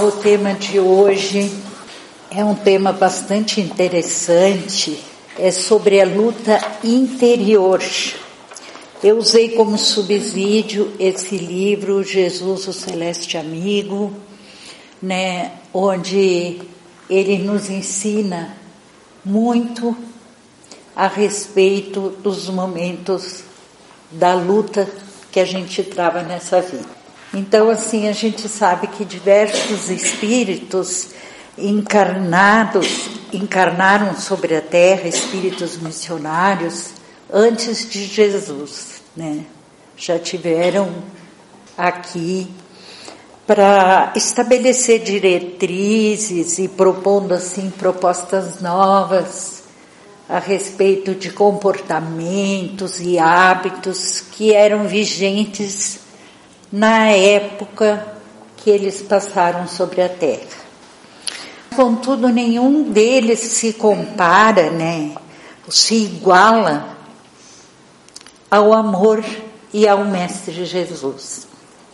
O tema de hoje é um tema bastante interessante, é sobre a luta interior. Eu usei como subsídio esse livro, Jesus, o Celeste Amigo, onde ele nos ensina muito a respeito dos momentos da luta que a gente trava nessa vida. Então, assim, a gente sabe que diversos espíritos encarnaram sobre a Terra, espíritos missionários, antes de Jesus, Já tiveram aqui para estabelecer diretrizes e propondo, assim, propostas novas a respeito de comportamentos e hábitos que eram vigentes na época que eles passaram sobre a Terra. Contudo, nenhum deles se compara, se iguala ao amor e ao Mestre Jesus,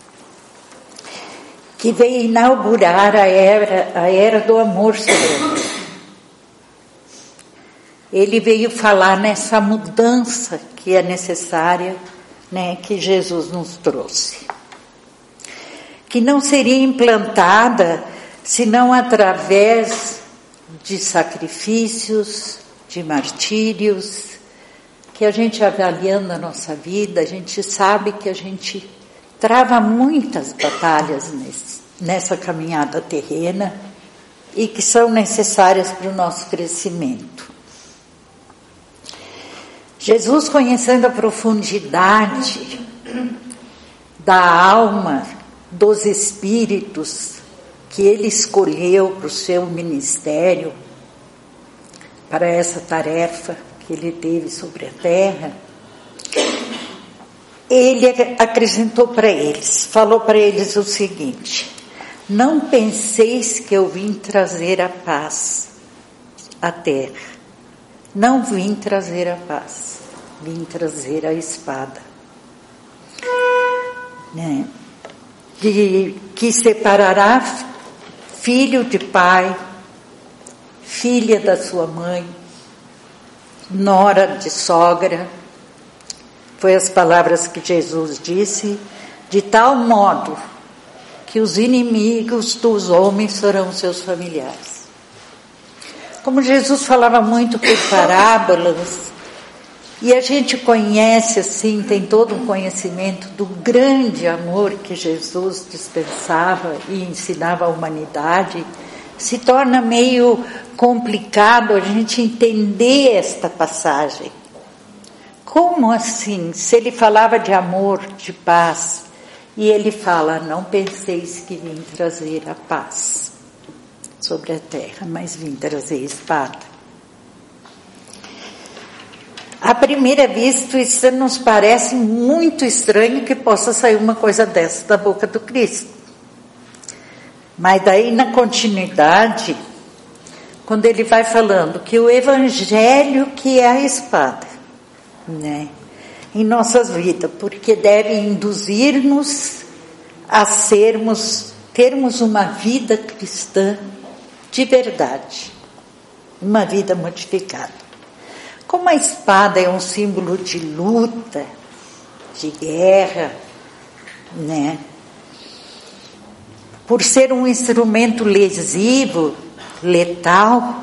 que veio inaugurar a era do amor soberano. Ele veio falar nessa mudança que é necessária, que Jesus nos trouxe, que não seria implantada senão através de sacrifícios, de martírios, que a gente, avaliando a nossa vida, a gente sabe que a gente trava muitas batalhas nessa caminhada terrena e que são necessárias para o nosso crescimento. Jesus, conhecendo a profundidade da alma, dos espíritos que ele escolheu para o seu ministério, para essa tarefa que ele teve sobre a terra, ele acrescentou para eles, falou para eles o seguinte: não penseis que eu vim trazer a paz à terra. Não vim trazer a paz, vim trazer a espada, que separará filho de pai, filha da sua mãe, nora de sogra. Foi as palavras que Jesus disse, de tal modo que os inimigos dos homens serão seus familiares. Como Jesus falava muito por parábolas, e a gente conhece, assim, tem todo um conhecimento do grande amor que Jesus dispensava e ensinava à humanidade, se torna meio complicado a gente entender esta passagem. Como assim? Se ele falava de amor, de paz, e ele fala: não penseis que vim trazer a paz sobre a terra, mas vim trazer espada. À primeira vista, isso nos parece muito estranho que possa sair uma coisa dessa da boca do Cristo. Mas daí, na continuidade, quando ele vai falando que o Evangelho que é a espada, em nossas vidas, porque deve induzir-nos a termos uma vida cristã de verdade, uma vida modificada. Como a espada é um símbolo de luta, de guerra, por ser um instrumento lesivo, letal,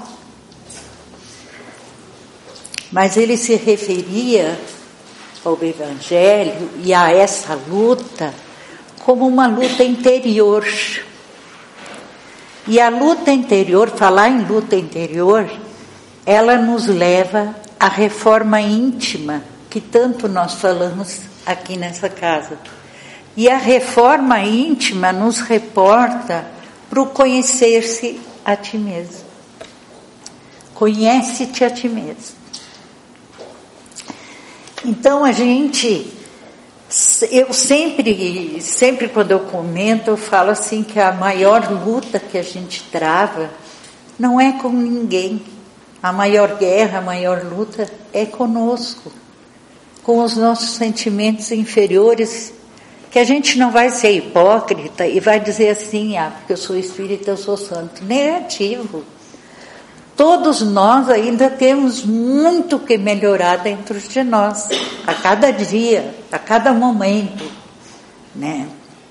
mas ele se referia ao Evangelho e a essa luta como uma luta interior. E a luta interior, falar em luta interior, ela nos leva à reforma íntima, que tanto nós falamos aqui nessa casa. E a reforma íntima nos reporta para o conhecer-se a ti mesmo. Conhece-te a ti mesmo. Então eu sempre quando eu comento, eu falo assim que a maior luta que a gente trava não é com ninguém. A maior guerra, a maior luta é conosco, com os nossos sentimentos inferiores que a gente não vai ser hipócrita e vai dizer assim, porque eu sou espírita, eu sou santo. Negativo. Todos nós ainda temos muito que melhorar dentro de nós, a cada dia, a cada momento, né?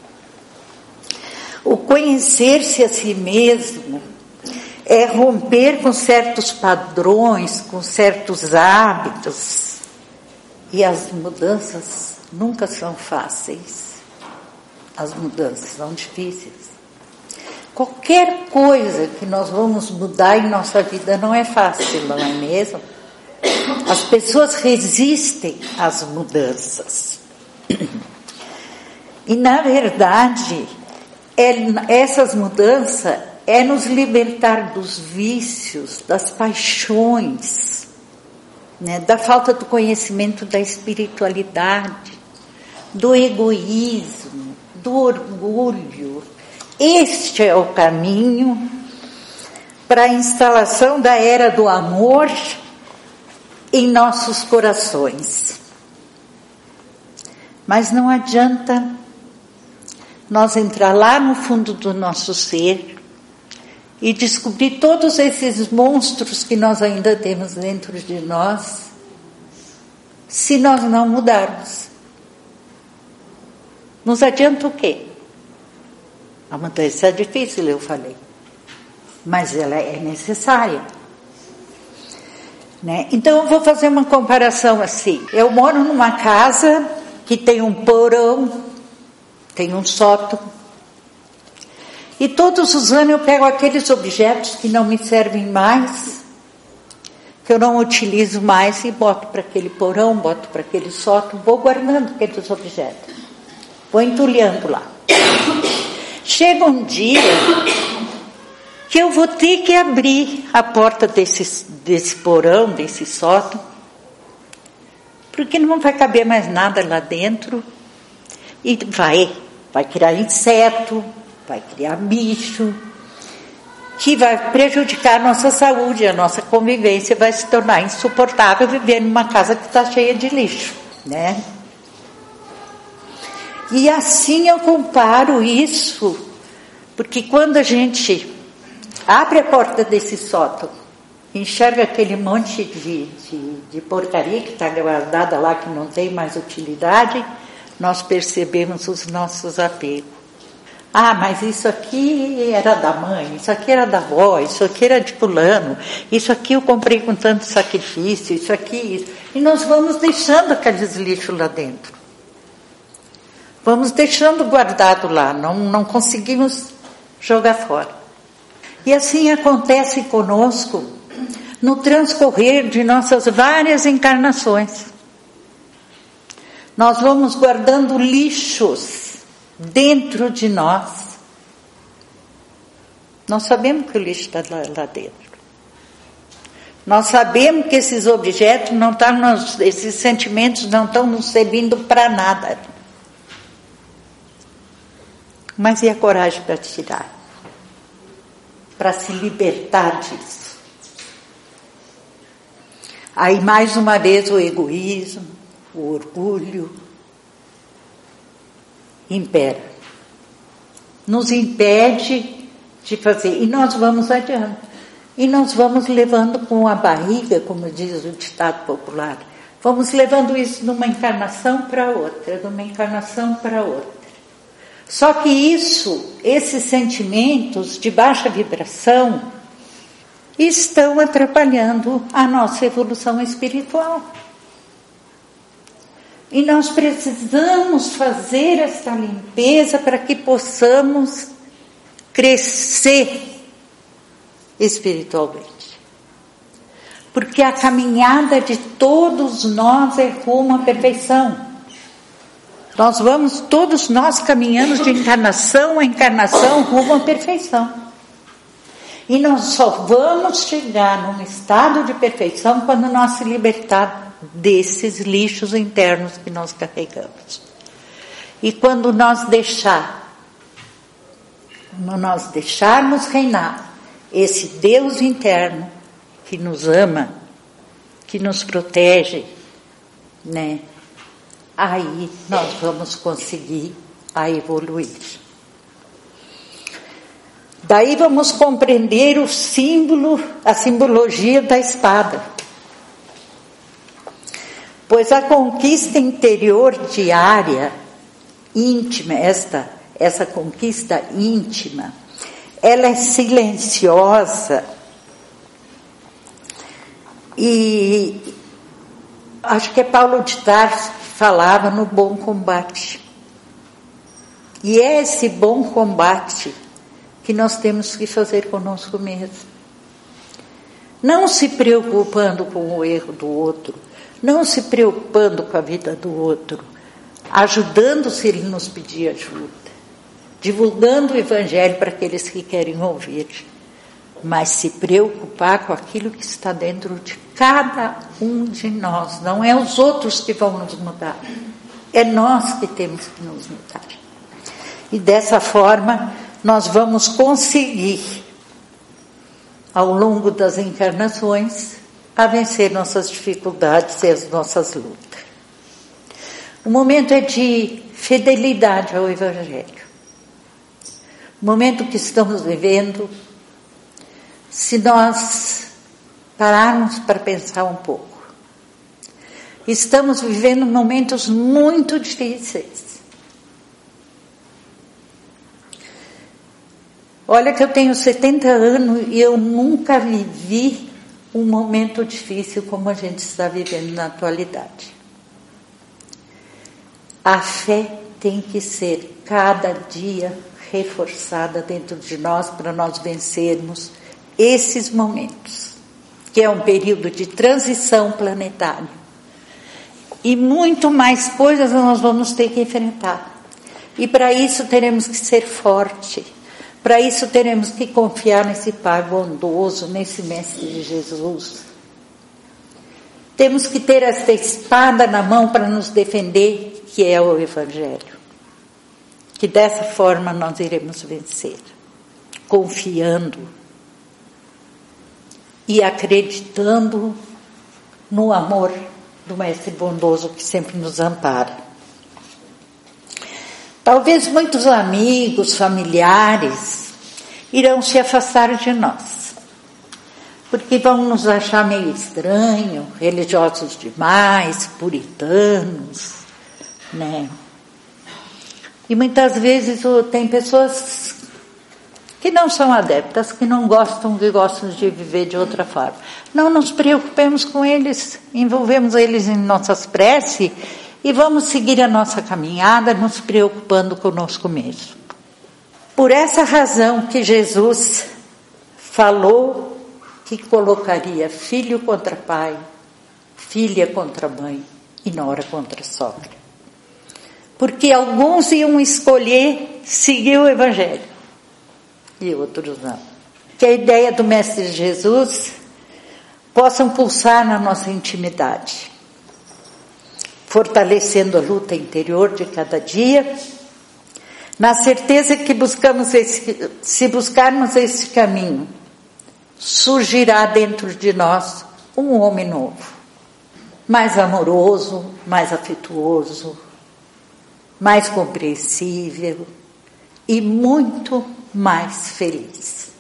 O conhecer-se a si mesmo é romper com certos padrões, com certos hábitos, e as mudanças nunca são fáceis. As mudanças são difíceis. Qualquer coisa que nós vamos mudar em nossa vida não é fácil, não é mesmo? As pessoas resistem às mudanças. E, na verdade, essas mudanças é nos libertar dos vícios, das paixões, né, da falta do conhecimento da espiritualidade, do egoísmo, do orgulho. Este é o caminho para a instalação da era do amor em nossos corações. Mas não adianta nós entrar lá no fundo do nosso ser e descobrir todos esses monstros que nós ainda temos dentro de nós, se nós não mudarmos. Nos adianta o quê? A mudança é difícil, eu falei, mas ela é necessária, né? Então eu vou fazer uma comparação assim. Eu moro numa casa que tem um porão, tem um sótão, e todos os anos eu pego aqueles objetos que não me servem mais, que eu não utilizo mais, e boto para aquele porão, boto para aquele sótão, vou guardando aqueles objetos, vou entulhando lá. Chega um dia que eu vou ter que abrir a porta desse porão, desse sótão, porque não vai caber mais nada lá dentro, e vai criar inseto, vai criar bicho, que vai prejudicar a nossa saúde, a nossa convivência, vai se tornar insuportável viver numa casa que está cheia de lixo, né? E assim eu comparo isso, porque quando a gente abre a porta desse sótão, enxerga aquele monte de porcaria que está guardada lá, que não tem mais utilidade, nós percebemos os nossos apegos. Mas isso aqui era da mãe, isso aqui era da avó, isso aqui era de fulano, isso aqui eu comprei com tanto sacrifício, isso aqui, isso. E nós vamos deixando aqueles lixos lá dentro. Vamos deixando guardado lá, não conseguimos jogar fora. E assim acontece conosco no transcorrer de nossas várias encarnações. Nós vamos guardando lixos dentro de nós. Nós sabemos que o lixo está lá dentro. Nós sabemos que esses objetos não estão, esses sentimentos não estão nos servindo para nada. Mas e a coragem para tirar? Para se libertar disso? Aí mais uma vez o egoísmo, o orgulho impera. Nos impede de fazer. E nós vamos adiante. E nós vamos levando com a barriga, como diz o ditado popular. Vamos levando isso de uma encarnação para outra, de uma encarnação para outra. Só que esses sentimentos de baixa vibração estão atrapalhando a nossa evolução espiritual. E nós precisamos fazer essa limpeza para que possamos crescer espiritualmente. Porque a caminhada de todos nós é rumo à perfeição. Nós vamos, todos nós, caminhando de encarnação a encarnação, rumo à perfeição. E nós só vamos chegar num estado de perfeição quando nós se libertar desses lixos internos que nós carregamos. E quando nós deixarmos reinar esse Deus interno que nos ama, que nos protege, né? Aí nós vamos conseguir a evoluir. Daí vamos compreender o símbolo, a simbologia da espada. Pois a conquista interior diária, íntima, essa conquista íntima, ela é silenciosa e acho que é Paulo de Tarso que falava no bom combate. E é esse bom combate que nós temos que fazer conosco mesmo. Não se preocupando com o erro do outro, não se preocupando com a vida do outro, ajudando se ele nos pedir ajuda, divulgando o Evangelho para aqueles que querem ouvir, mas se preocupar com aquilo que está dentro de cada um de nós. Não é os outros que vão nos mudar, é nós que temos que nos mudar. E dessa forma nós vamos conseguir, ao longo das encarnações, a vencer nossas dificuldades e as nossas lutas. O momento é de fidelidade ao Evangelho. O momento que estamos vivendo, se nós pararmos para pensar um pouco, estamos vivendo momentos muito difíceis. Olha que eu tenho 70 anos e eu nunca vivi um momento difícil como a gente está vivendo na atualidade. A fé tem que ser cada dia reforçada dentro de nós para nós vencermos esses momentos, que é um período de transição planetária. E muito mais coisas nós vamos ter que enfrentar. E para isso teremos que ser fortes. Para isso teremos que confiar nesse Pai bondoso, nesse Mestre de Jesus. Temos que ter esta espada na mão para nos defender, que é o Evangelho. Que dessa forma nós iremos vencer, confiando e acreditando no amor do Mestre bondoso que sempre nos ampara. Talvez muitos amigos, familiares, irão se afastar de nós, porque vão nos achar meio estranhos, religiosos demais, puritanos, né? E muitas vezes tem pessoas que não são adeptas, que não gostam, que gostam de viver de outra forma. Não nos preocupemos com eles, envolvemos eles em nossas preces e vamos seguir a nossa caminhada nos preocupando conosco mesmo. Por essa razão que Jesus falou que colocaria filho contra pai, filha contra mãe e nora contra sogra. Porque alguns iam escolher seguir o Evangelho e outros não. Que a ideia do Mestre Jesus possa pulsar na nossa intimidade, fortalecendo a luta interior de cada dia, na certeza que se buscarmos esse caminho, surgirá dentro de nós um homem novo, mais amoroso, mais afetuoso, mais compreensível e muito mais feliz.